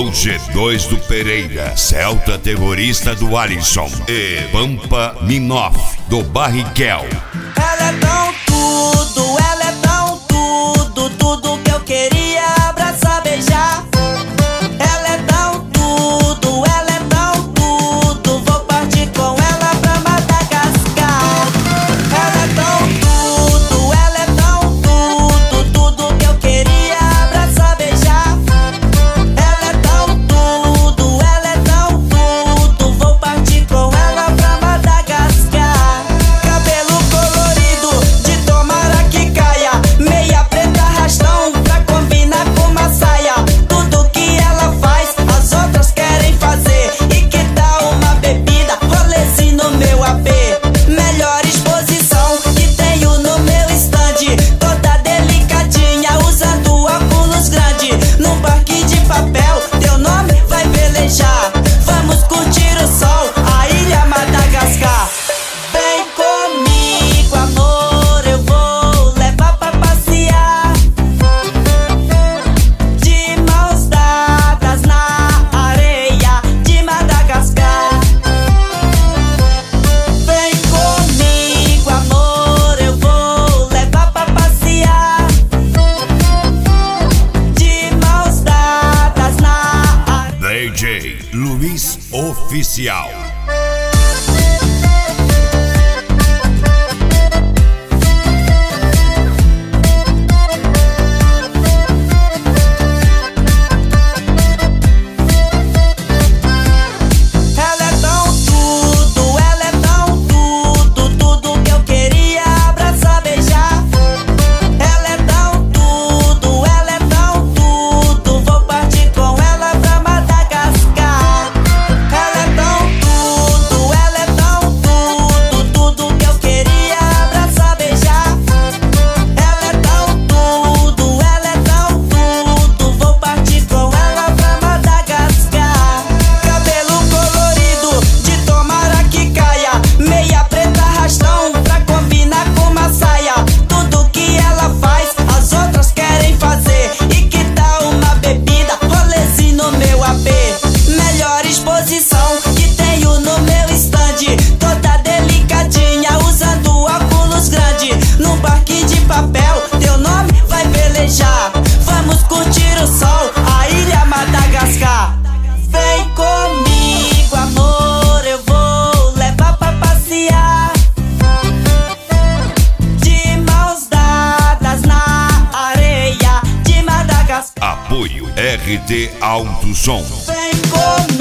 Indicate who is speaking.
Speaker 1: Alô G2 do Pereira, Celta terrorista do Alisson e Pampa Minoff do Barrichello.
Speaker 2: Ela é tão tudo, ela é tão tudo, tudo que eu queria abraçar, beijar. Ela é tão tudo, ela é tão tudo, vou partir com ela pra Madagascar. Ela é tão tudo, ela é tão tudo, tudo que eu queria abraçar, beijar. Ela é tão tudo, ela é tão tudo, vou partir com ela pra Madagascar. Cabelo colorido, de tomara que caia, meia preta arrastão pra combinar com uma saia. Tudo que ela faz, as outras querem fazer. E que tal uma bebida, rolezinho no meu AP? Melhor exposição que tenho no meu stand, toda delicadinha, usando óculos grande. Num parque de papel, teu nome vai velejar. Vamos curtir o sol, a ilha Madagascar. Vem comigo, amor, eu vou levar pra passear, de mãos dadas na areia de Madagascar. Vem comigo, amor, eu vou levar pra passear, de mãos dadas na areia.
Speaker 1: DJ Luiz Oficial.
Speaker 2: Ela é tão tudo, ela é tão tudo, tudo que eu queria abraçar, beijar. Ela é tão tudo, ela é tão tudo, vou partir com ela pra Madagascar. Ela é tão tudo, ela é tão tudo, tudo que eu queria abraçar, beijar. Ela é tão tudo, ela é tão tudo, vou partir com ela pra Madagascar. Cabelo colorido, de tomara que caia, meia preta arrastão pra combinar com uma saia. Tudo que ela faz, as outras querem fazer. E que tal uma bebida, rolezinho no meu AP? Melhor exposição que tenho no meu stand, toda delicadinha, usando óculos grande. Num parque de papel, teu nome vai velejar. Vamos curtir o sol, a ilha Madagascar. Vem comigo, amor, eu vou levar pra passear, de mãos dadas na areia de Madagascar.
Speaker 1: Apoio RT Alto Som.
Speaker 2: Vem comigo.